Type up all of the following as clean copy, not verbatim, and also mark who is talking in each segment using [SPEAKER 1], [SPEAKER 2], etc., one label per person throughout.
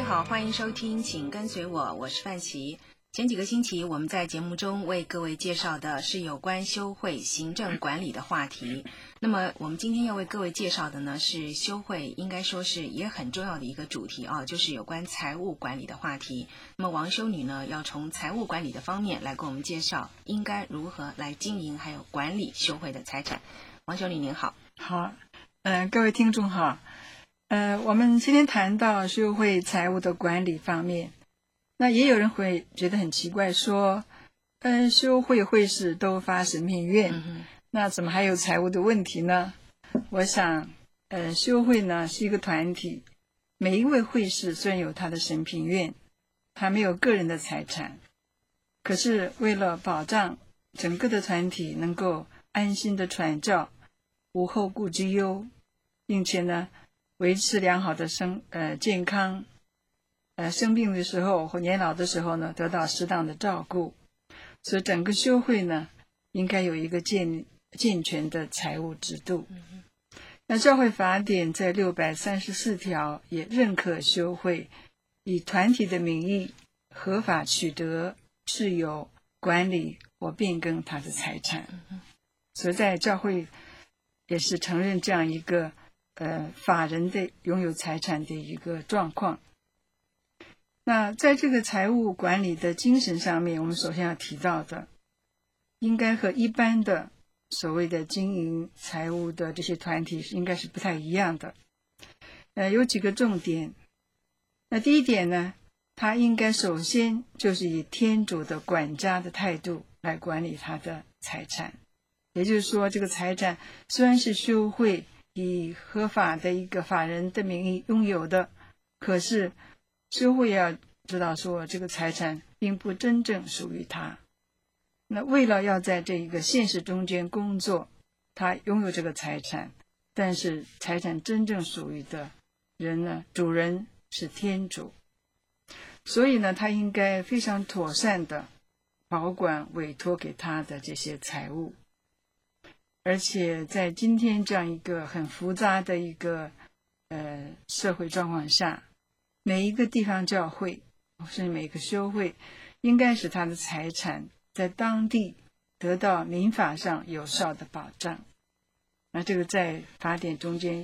[SPEAKER 1] 好，欢迎收听请跟随我，我是范琪。前几个星期我们在节目中为各位介绍的是有关修会行政管理的话题，那么我们今天要为各位介绍的呢是修会应该说是也很重要的一个主题就是有关财务管理的话题。那么王修女呢要从财务管理的方面来跟我们介绍应该如何来经营还有管理修会的财产。王修女您好。
[SPEAKER 2] 好，各位听众好。我们今天谈到修会财务的管理方面，那也有人会觉得很奇怪，说修会会士都发神品愿，那怎么还有财务的问题呢？我想修会呢是一个团体，每一位会士虽然有他的神品愿，他没有个人的财产，可是为了保障整个的团体能够安心的传教，无后顾之忧，并且呢维持良好的健康，生病的时候或年老的时候呢得到适当的照顾，所以整个修会呢应该有一个健全的财务制度。那教会法典在634条也认可修会以团体的名义合法取得、持有、管理或变更他的财产，所以在教会也是承认这样一个法人的拥有财产的一个状况。那在这个财务管理的精神上面，我们首先要提到的，应该和一般的所谓的经营财务的这些团体应该是不太一样的。有几个重点。那第一点呢，他应该首先就是以天主的管家的态度来管理他的财产。也就是说，这个财产虽然是修会以合法的一个法人的名义拥有的，可是修会要知道说这个财产并不真正属于他。那为了要在这一个现实中间工作，他拥有这个财产，但是财产真正属于的人呢，主人是天主，所以呢他应该非常妥善的保管委托给他的这些财物。而且在今天这样一个很复杂的一个社会状况下，每一个地方教会甚至每个修会应该使他的财产在当地得到民法上有效的保障。那这个在法典中间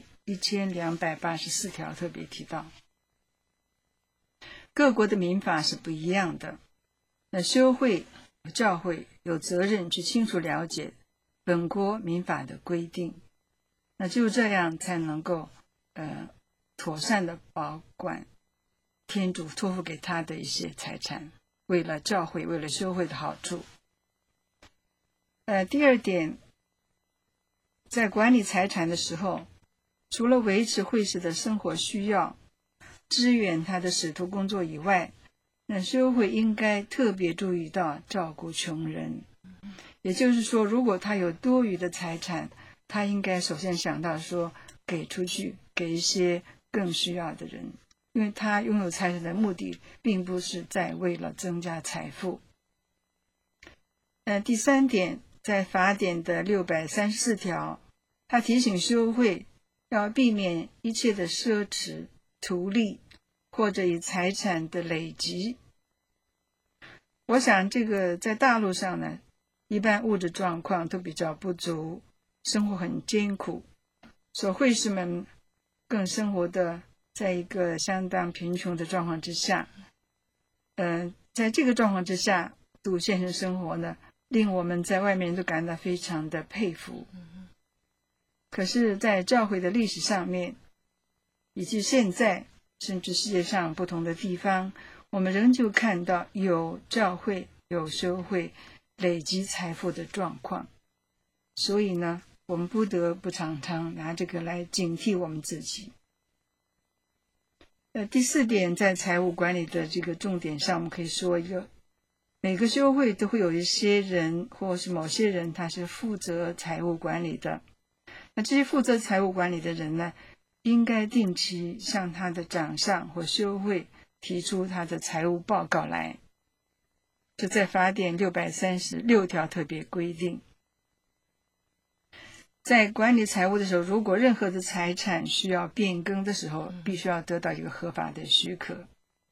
[SPEAKER 2] 1284条特别提到。各国的民法是不一样的，那修会教会有责任去清楚了解本国民法的规定，那就这样才能够妥善的保管天主托付给他的一些财产，为了教会为了修会的好处。第二点，在管理财产的时候，除了维持会士的生活需要，支援他的使徒工作以外，那修会应该特别注意到照顾穷人。也就是说，如果他有多余的财产，他应该首先想到说给出去，给一些更需要的人，因为他拥有财产的目的并不是在为了增加财富。第三点，在法典的634条，他提醒修会要避免一切的奢侈、图利或者以财产的累积。我想这个在大陆上呢，一般物质状况都比较不足，生活很艰苦，所以会士们更生活的在一个相当贫穷的状况之下。在这个状况之下度现实生活呢，令我们在外面都感到非常的佩服。可是在教会的历史上面，以及现在甚至世界上不同的地方，我们仍旧看到有教会有修会累积财富的状况。所以呢，我们不得不常常拿这个来警惕我们自己。第四点，在财务管理的这个重点上，我们可以说一个，每个修会都会有一些人或是某些人，他是负责财务管理的。那这些负责财务管理的人呢，应该定期向他的长上或修会提出他的财务报告来。这在法典636条特别规定。在管理财务的时候，如果任何的财产需要变更的时候，必须要得到一个合法的许可。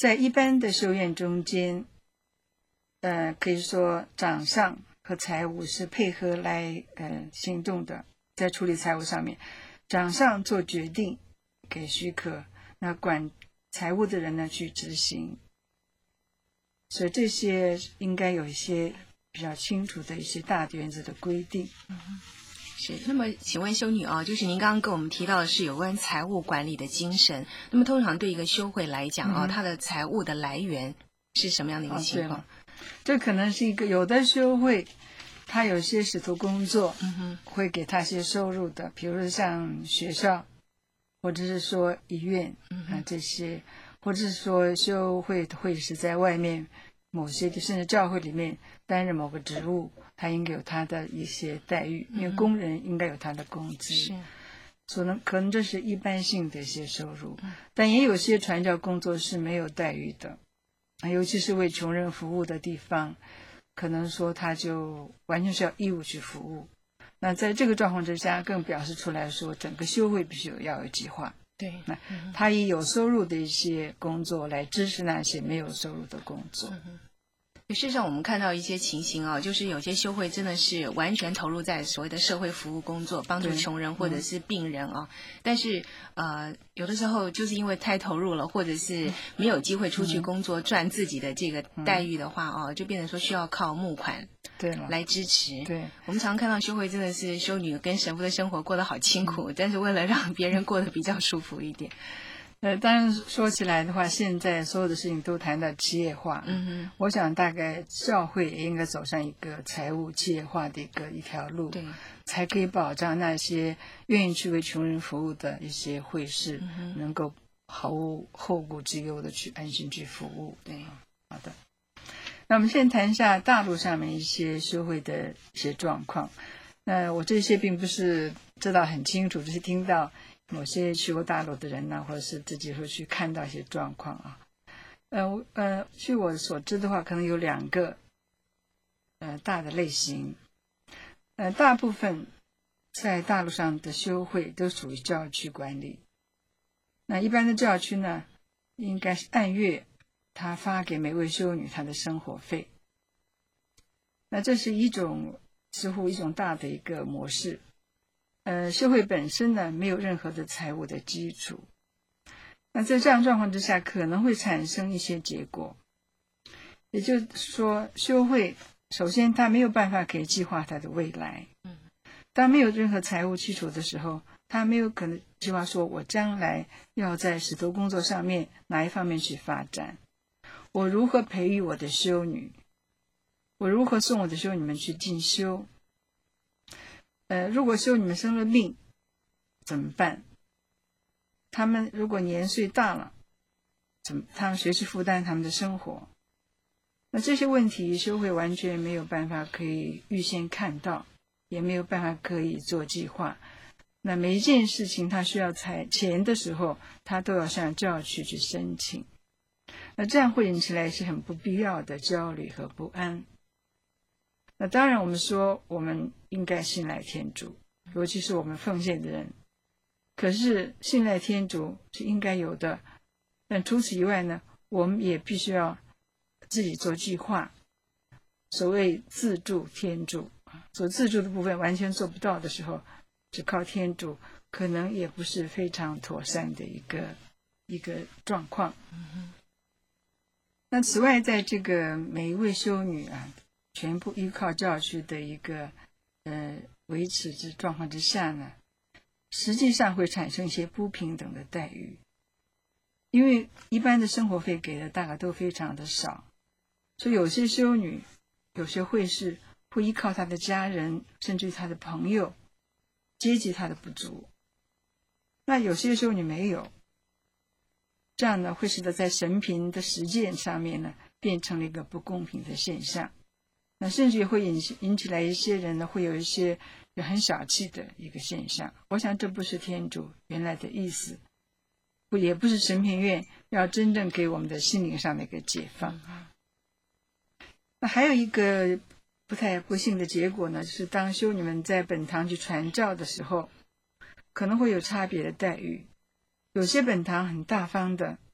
[SPEAKER 2] 在一般的修院中间，可以说掌上和财务是配合来行动的，在处理财务上面，掌上做决定给许可，那管财务的人呢去执行。所以这些应该有一些比较清楚的一些大原则的规定。
[SPEAKER 1] 是，那么请问修女啊，就是您刚刚跟我们提到的是有关财务管理的精神，那么通常对一个修会来讲啊，它的财务的来源是什么样的一个情况？
[SPEAKER 2] 这可能是一个有的修会他有些使徒工作，会给他些收入的，比如说像学校，或者是说医院这些，或者是说修会会是在外面某些甚至教会里面担任某个职务，他应该有他的一些待遇，因为工人应该有他的工资，可能这是一般性的一些收入，但也有些传教工作是没有待遇的，尤其是为穷人服务的地方，可能说他就完全是要义务去服务。那在这个状况之下，更表示出来说，整个修会必须要有计划。
[SPEAKER 1] 对，
[SPEAKER 2] 那他以有收入的一些工作来支持那些没有收入的工作。
[SPEAKER 1] 事实上我们看到一些情形啊，就是有些修会真的是完全投入在所谓的社会服务工作，帮助穷人或者是病人啊，但是有的时候就是因为太投入了，或者是没有机会出去工作赚自己的这个待遇的话就变成说需要靠募款来支持。
[SPEAKER 2] 对，
[SPEAKER 1] 我们常看到修会真的是修女跟神父的生活过得好辛苦，但是为了让别人过得比较舒服一点。
[SPEAKER 2] 当然说起来的话，现在所有的事情都谈到企业化，我想大概教会也应该走上一个财务企业化的一条路，
[SPEAKER 1] 对，
[SPEAKER 2] 才可以保障那些愿意去为穷人服务的一些会士，能够毫无后顾之忧的去安心去服务。
[SPEAKER 1] 对，
[SPEAKER 2] 好的。那我们现在谈一下大陆上面一些修会的一些状况。那我这些并不是知道很清楚，只是听到某些去过大陆的人呢，或者是自己会去看到一些状况啊。据我所知的话，可能有2个大的类型。大部分在大陆上的修会都属于教区管理。那一般的教区呢，应该是按月他发给每位修女她的生活费。那这是似乎一种大的一个模式。修会本身呢没有任何的财务的基础，那在这样状况之下可能会产生一些结果，也就是说修会首先他没有办法可以计划他的未来，当没有任何财务基础的时候，他没有可能计划说我将来要在使徒工作上面哪一方面去发展，我如何培育我的修女，我如何送我的修女们去进修，如果修女们生了病怎么办？他们如果年岁大了，他们谁去负担他们的生活？那这些问题修会完全没有办法可以预先看到，也没有办法可以做计划。那每一件事情他需要钱的时候，他都要向教区去申请。那这样会引起来是很不必要的焦虑和不安。那当然我们说我们应该信赖天主，尤其是我们奉献的人，可是信赖天主是应该有的，但除此以外呢，我们也必须要自己做计划。所谓自助天主，所自助的部分完全做不到的时候，只靠天主可能也不是非常妥善的一个状况。那此外，在这个每一位修女全部依靠教区的一个维持之状况之下呢，实际上会产生一些不平等的待遇，因为一般的生活费给的大概都非常的少，所以有些修女有些会士会依靠他的家人甚至于他的朋友接济他的不足，那有些修女没有，这样呢会使得在神评的实践上面呢变成了一个不公平的现象。那甚至也会引起来一些人呢会有一些很小气的一个现象。我想这不是天主原来的意思，也不是神评院要真正给我们的心灵上的一个解放。那还有一个不太不幸的结果呢，就是当修女们在本堂去传教的时候，可能会有差别的待遇。有些本堂很大方的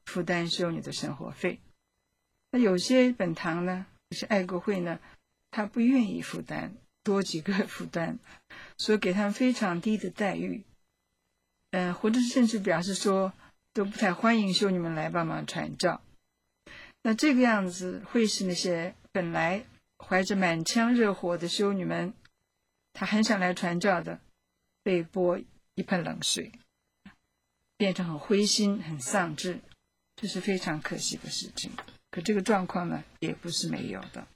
[SPEAKER 2] 负担修女的生活费。那有些本堂呢，有些爱国会呢，他不愿意负担，多几个负担，所以给他们非常低的待遇，或者甚至表示说都不太欢迎修女们来帮忙传教。那这个样子会使那些本来怀着满腔热火的修女们，她很想来传教的，被泼一盆冷水，变成很灰心很丧志，这是非常可惜的事情。可这个状况呢，也不是没有的。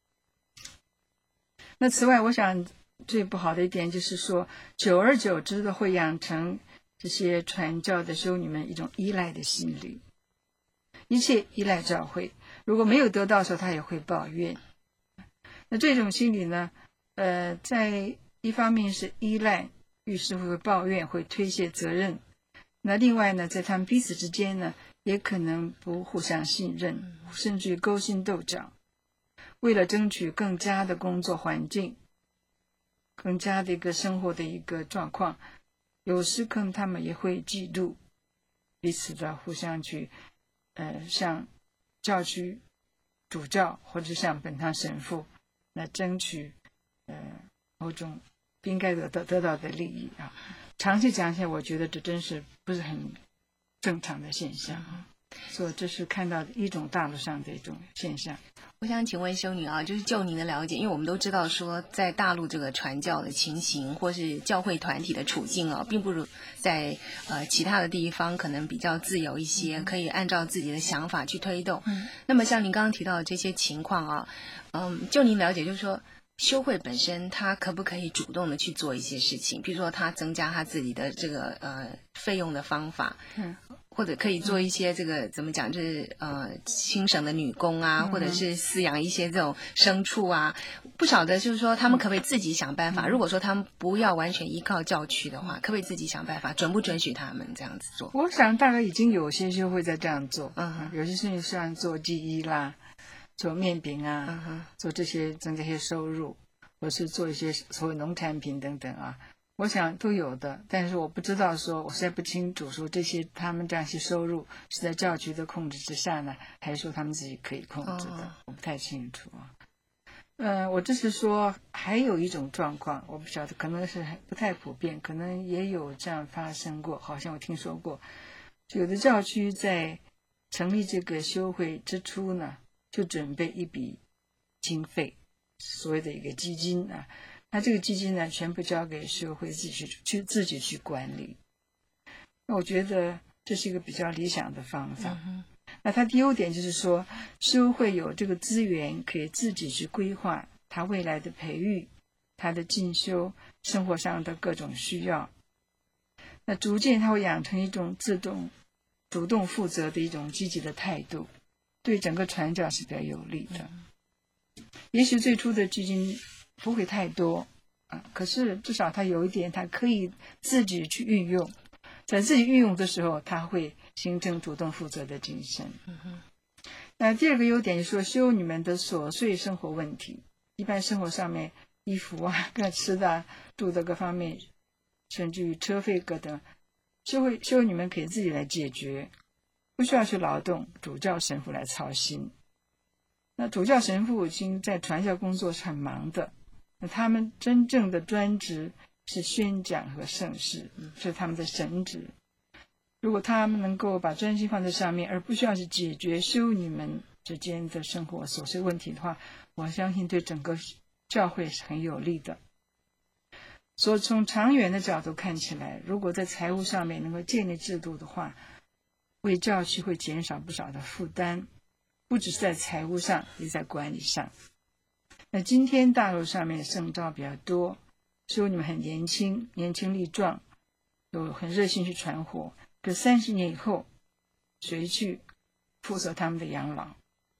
[SPEAKER 2] 那此外，我想最不好的一点就是说，久而久之的会养成这些传教的修女们一种依赖的心理，一切依赖教会，如果没有得到的时候，他也会抱怨。那这种心理呢，在一方面是依赖，于是会抱怨，会推卸责任。那另外呢，在他们彼此之间呢，也可能不互相信任，甚至于勾心斗角，为了争取更佳的工作环境，更加的一个生活的一个状况，有时可能他们也会嫉妒彼此的，互相去向教区主教或者向本堂神父来争取某种不应该得到的利益啊。长期讲起来，我觉得这真是不是很正常的现象，所以这是看到的一种大陆上的一种现象。
[SPEAKER 1] 我想请问修女啊，就是就您的了解，因为我们都知道说，在大陆这个传教的情形，或是教会团体的处境啊，并不如在其他的地方可能比较自由一些，可以按照自己的想法去推动。那么像您刚刚提到的这些情况啊，就您了解，就是说修会本身它可不可以主动的去做一些事情，比如说它增加它自己的这个费用的方法，或者可以做一些这个怎么讲，就是轻省的女工啊，或者是饲养一些这种牲畜啊，不晓得就是说他们可不可以自己想办法，如果说他们不要完全依靠教区的话，可不可以自己想办法，准不准许他们这样子做？
[SPEAKER 2] 我想大概已经有些修会在这样做，有些是像做记忆啦，做面饼啊，做这些增加一些收入，或是做一些所谓农产品等等啊，我想都有的。但是我不知道说，我实在不清楚说这些他们这样一些收入是在教区的控制之下呢，还是说他们自己可以控制的，我不太清楚啊。我只是说还有一种状况，我不晓得，可能是不太普遍，可能也有这样发生过，好像我听说过，有的教区在成立这个修会之初呢，就准备一笔经费，所谓的一个基金啊，那这个基金呢，全部交给修会自己去管理。那我觉得这是一个比较理想的方法。那它的优点就是说，修会有这个资源，可以自己去规划他未来的培育、他的进修、生活上的各种需要。那逐渐他会养成一种主动负责的一种积极的态度，对整个传教是比较有利的。也许最初的基金不会太多可是至少他有一点，他可以自己去运用，在自己运用的时候，他会形成主动负责的精神。那第二个优点就是说，修女们的琐碎生活问题，一般生活上面衣服啊、吃的、住的各方面，甚至于车费各等，修女们可以自己来解决，不需要去劳动主教神父来操心。那主教神父已经在传教工作是很忙的，那他们真正的专职是宣讲和圣事，是他们的神职。如果他们能够把专心放在上面，而不需要去解决修女们之间的生活琐碎问题的话，我相信对整个教会是很有利的。所以从长远的角度看起来，如果在财务上面能够建立制度的话，为教区会减少不少的负担，不只是在财务上，也在管理上。那今天大陆上面的圣召比较多，修女们很年轻力壮，有很热心去传火，可30年以后，谁去负责他们的养老？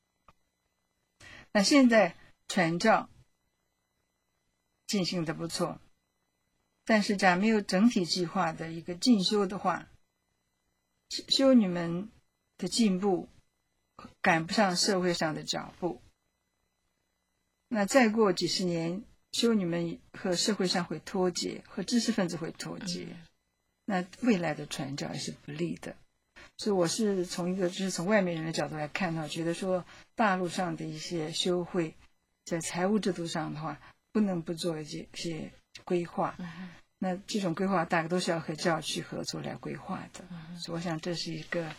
[SPEAKER 2] 那现在传教进行的不错，但是假如没有整体计划的一个进修的话，修女们的进步赶不上社会上的脚步。那再过几十年，修女们和社会上会脱节，和知识分子会脱节，那未来的传教也是不利的。 所以我是从外面人的角度来看呢，觉得说大陆上的一些修会在财务制度上的话，不能不做一些规划。那这种规划大概都是要和教区合作来规划的。所以我想这是一个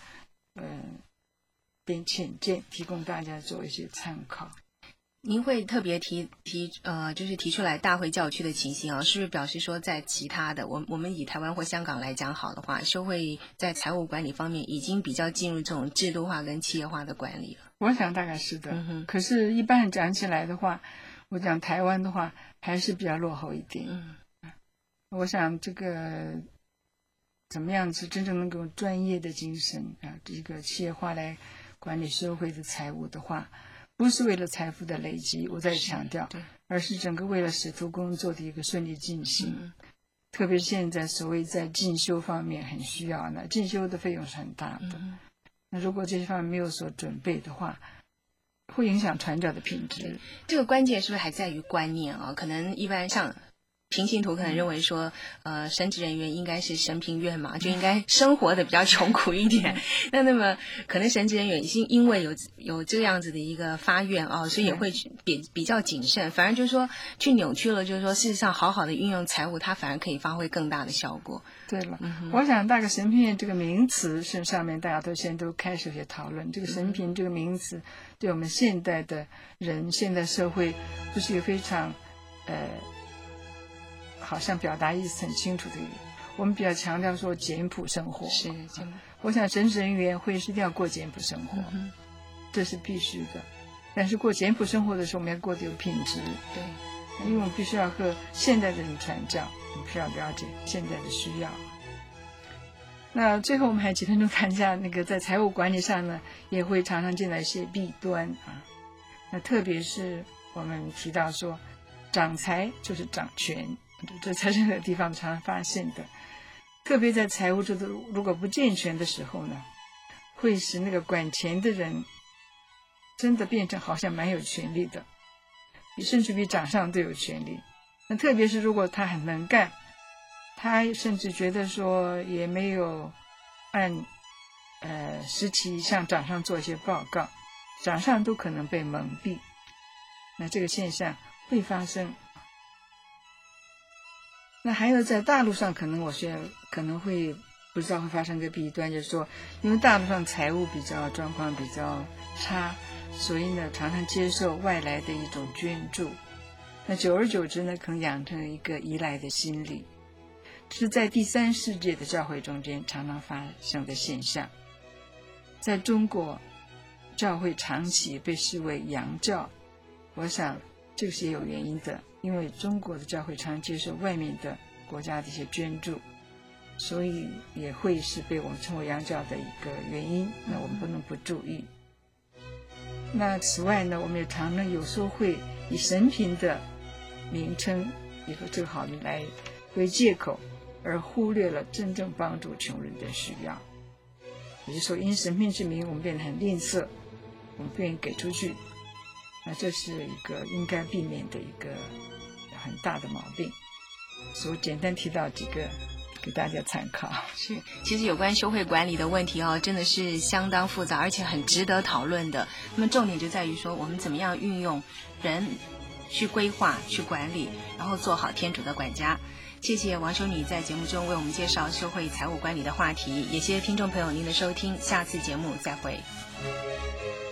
[SPEAKER 2] 点浅见，提供大家做一些参考。
[SPEAKER 1] 您会特别就是提出来大会教区的情形啊，是不是表示说在其他的我们以台湾或香港来讲好的话，修会在财务管理方面已经比较进入这种制度化跟企业化的管理了？
[SPEAKER 2] 我想大概是的。可是一般讲起来的话，我讲台湾的话还是比较落后一点。我想这个怎么样是真正能够专业的精神这个企业化来管理修会的财务的话，不是为了财富的累积，我再强调，而是整个为了使徒工作的一个顺利进行。特别是现在所谓在进修方面很需要呢，进修的费用是很大的。那如果这些方面没有所准备的话，会影响传教的品质。
[SPEAKER 1] 这个关键是不是还在于观念啊？可能一般像平信徒可能认为说，神职人员应该是神平院嘛，就应该生活的比较穷苦一点。那么可能神职人员因为有这样子的一个发愿所以也会比较谨慎，反而就是说去扭曲了，就是说事实上好好的运用财务，它反而可以发挥更大的效果。
[SPEAKER 2] 对了，我想大概神平院这个名词是上面大家现在都开始有些讨论。这个神平这个名词，对我们现代的人、现代社会，不是一个非常好像表达意思很清楚的。我们比较强调说简朴生活。是，我想神职人员会是一定要过简朴生活，这是必须的。但是过简朴生活的时候，我们要过得有品质。对，因为我们必须要和现代的人传教，我们必须要了解现在的需要。那最后我们还几分钟谈一下那个在财务管理上呢，也会常常见到一些弊端那特别是我们提到说，掌财就是掌权，这在任何地方常常发现的。特别在财务制度如果不健全的时候呢，会使那个管钱的人真的变成好像蛮有权力的，甚至比掌上都有权力。那特别是如果他很能干，他甚至觉得说也没有按时期向掌上做一些报告，掌上都可能被蒙蔽。那这个现象会发生。那还有在大陆上可能会不知道会发生个弊端，就是说因为大陆上财务状况比较差，所以呢常常接受外来的一种捐助，那久而久之呢可能养成一个依赖的心理，这是在第三世界的教会中间常常发生的现象。在中国教会长期被视为洋教，我想这个是也有原因的，因为中国的教会常接受外面的国家的一些捐助，所以也会是被我们称为洋教的一个原因，那我们不能不注意。那此外呢，我们也常常有时候会以神平的名称以后这个好来为借口，而忽略了真正帮助穷人的需要。也就是说因神平之名我们变得很吝啬，我们不愿意给出去，那这是一个应该避免的一个很大的毛病。所以我简单提到几个给大家参考。
[SPEAKER 1] 是，其实有关修会管理的问题真的是相当复杂，而且很值得讨论的。那么重点就在于说我们怎么样运用人去规划去管理，然后做好天主的管家。谢谢王修女在节目中为我们介绍修会财务管理的话题，也谢谢听众朋友您的收听，下次节目再会。